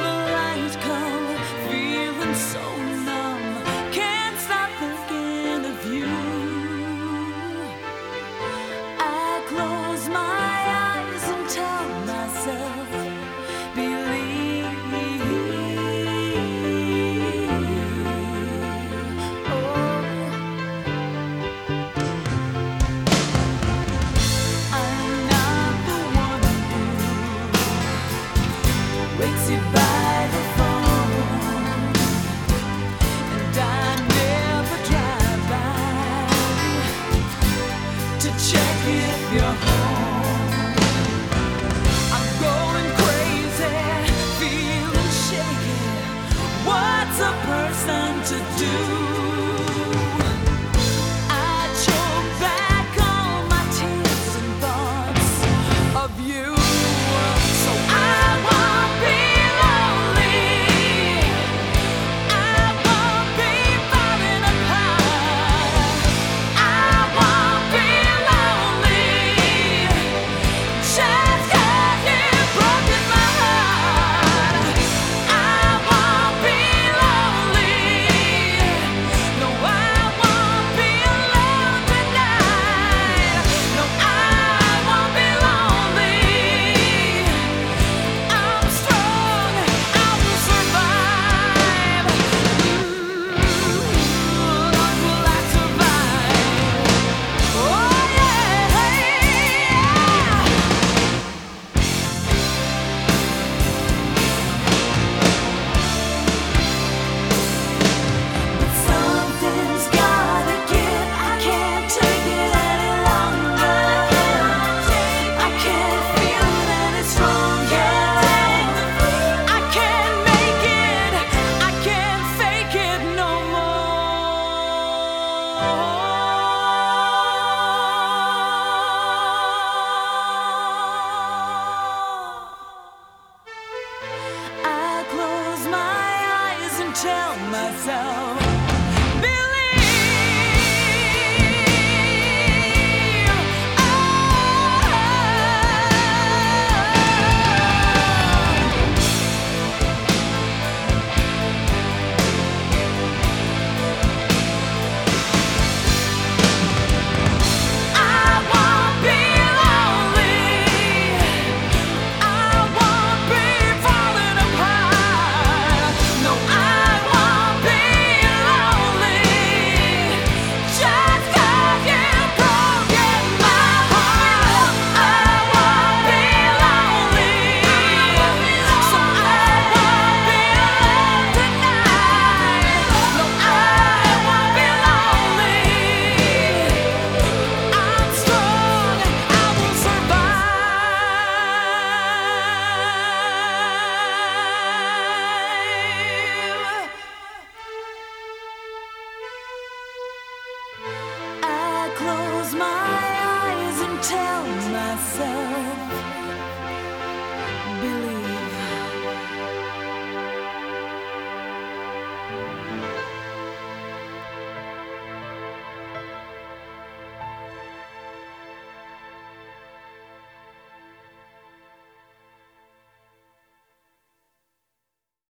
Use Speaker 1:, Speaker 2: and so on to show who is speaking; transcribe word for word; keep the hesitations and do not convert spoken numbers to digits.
Speaker 1: the light come, feeling so numb, can't stop thinking of you. I close my eyes and tell myself, believe. Oh, I'm not the one who wakes you by the phone, and I never drive by to check if you're home. I'm going crazy, feeling shaky. What's a person to do? I choke back all my tears and thoughts of you. So I won't be lonely. I won't be falling apart. I won't be lonely just 'cause you've broken my heart. I won't be lonely. No, I won't be alone tonight. No, I won't be lonely. I'm strong, I will survive. Mm, long will I survive? Oh yeah. But something's gotta give. I can't take it any longer. I can't feel it any stronger. I can't make it. I can't fake it no more. I close my eyes and tell myself,